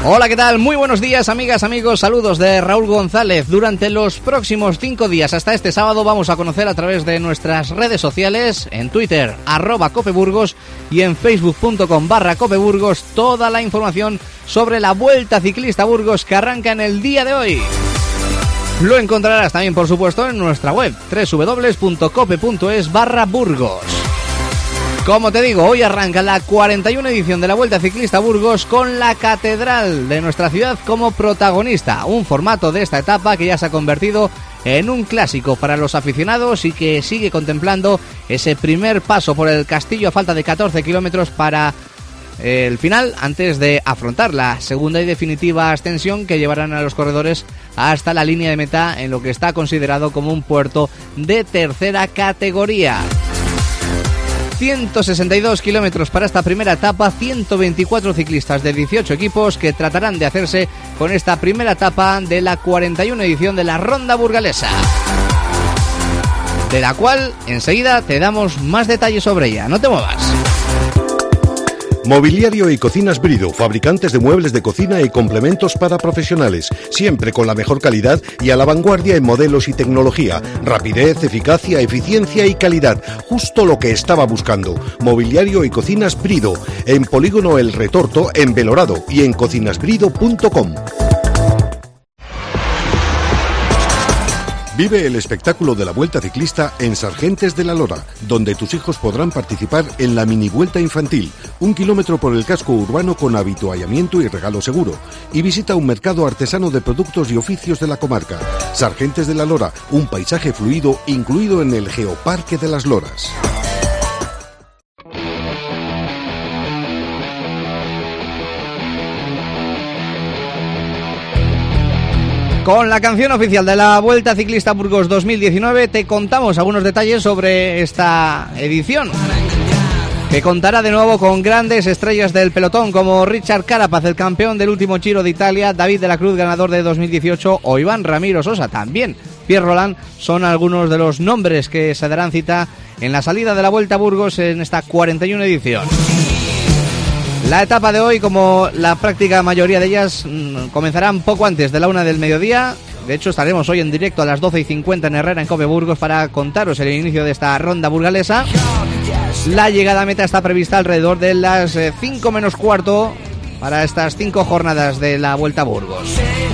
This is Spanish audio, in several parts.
Hola, ¿qué tal? Muy buenos días, amigas, amigos, saludos de Raúl González. Durante los próximos 5 días hasta este sábado vamos a conocer a través de nuestras redes sociales, en Twitter, @copeburgos y en facebook.com/copeburgos, toda la información sobre la Vuelta Ciclista Burgos que arranca en el día de hoy. Lo encontrarás también, por supuesto, en nuestra web, www.cope.es/burgos. Como te digo, hoy arranca la 41 edición de la Vuelta Ciclista Burgos con la catedral de nuestra ciudad como protagonista. Un formato de esta etapa que ya se ha convertido en un clásico para los aficionados y que sigue contemplando ese primer paso por el castillo a falta de 14 kilómetros para el final, antes de afrontar la segunda y definitiva ascensión que llevarán a los corredores hasta la línea de meta en lo que está considerado como un puerto de tercera categoría. 162 kilómetros para esta primera etapa, 124 ciclistas de 18 equipos que tratarán de hacerse con esta primera etapa de la 41 edición de la Ronda Burgalesa, de la cual enseguida te damos más detalles sobre ella. No te muevas. Mobiliario y Cocinas Brido, fabricantes de muebles de cocina y complementos para profesionales, siempre con la mejor calidad y a la vanguardia en modelos y tecnología, rapidez, eficacia, eficiencia y calidad, justo lo que estaba buscando. Mobiliario y Cocinas Brido, en Polígono El Retorto, en Belorado y en cocinasbrido.com. Vive el espectáculo de la Vuelta Ciclista en Sargentes de la Lora, donde tus hijos podrán participar en la mini vuelta infantil, 1 kilómetro por el casco urbano con habituallamiento y regalo seguro, y visita un mercado artesano de productos y oficios de la comarca. Sargentes de la Lora, un paisaje fluido incluido en el Geoparque de las Loras. Con la canción oficial de la Vuelta Ciclista Burgos 2019 te contamos algunos detalles sobre esta edición, que contará de nuevo con grandes estrellas del pelotón como Richard Carapaz, el campeón del último Giro de Italia, David de la Cruz, ganador de 2018, o Iván Ramiro Sosa. También Pierre Roland son algunos de los nombres que se darán cita en la salida de la Vuelta a Burgos en esta 41 edición. La etapa de hoy, como la práctica mayoría de ellas, comenzarán poco antes de la 1 del mediodía. De hecho, estaremos hoy en directo a las 12:50 en Herrera, en Cope Burgos, para contaros el inicio de esta ronda burgalesa. La llegada a meta está prevista alrededor de las 5 menos cuarto para estas 5 jornadas de la Vuelta a Burgos,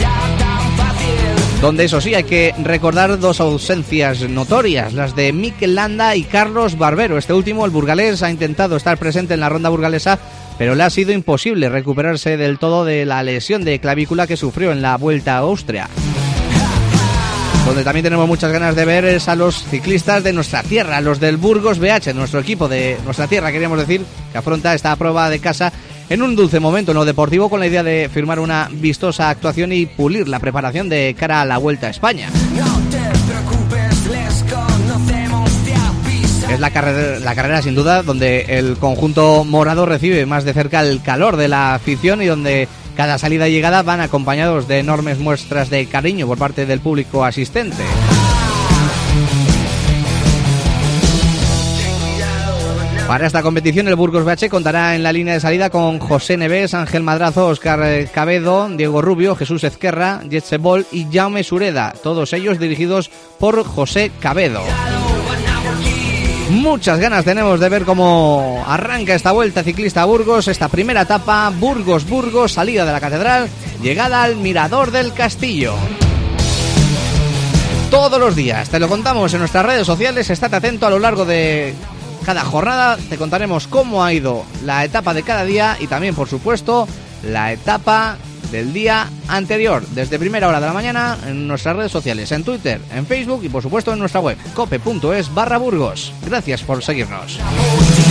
donde, eso sí, hay que recordar 2 ausencias notorias, las de Mikel Landa y Carlos Barbero. Este último, el burgalés, ha intentado estar presente en la ronda burgalesa, pero le ha sido imposible recuperarse del todo de la lesión de clavícula que sufrió en la Vuelta a Austria. Donde también tenemos muchas ganas de ver es a los ciclistas de nuestra tierra, los del Burgos BH, nuestro equipo de nuestra tierra, queríamos decir, que afronta esta prueba de casa en un dulce momento en lo deportivo, con la idea de firmar una vistosa actuación y pulir la preparación de cara a la Vuelta a España. Es la carrera sin duda donde el conjunto morado recibe más de cerca el calor de la afición y donde cada salida y llegada van acompañados de enormes muestras de cariño por parte del público asistente. Para esta competición el Burgos BH contará en la línea de salida con José Neves, Ángel Madrazo, Óscar Cabedo, Diego Rubio, Jesús Ezquerra, Jetse Bol y Jaume Sureda, todos ellos dirigidos por José Cabedo. Muchas ganas tenemos de ver cómo arranca esta Vuelta Ciclista a Burgos, esta primera etapa, Burgos, salida de la catedral, llegada al Mirador del Castillo. Todos los días te lo contamos en nuestras redes sociales, estate atento a lo largo de cada jornada, te contaremos cómo ha ido la etapa de cada día y también, por supuesto, la etapa del día anterior, desde primera hora de la mañana, en nuestras redes sociales, en Twitter, en Facebook y por supuesto en nuestra web, cope.es/burgos. Gracias por seguirnos.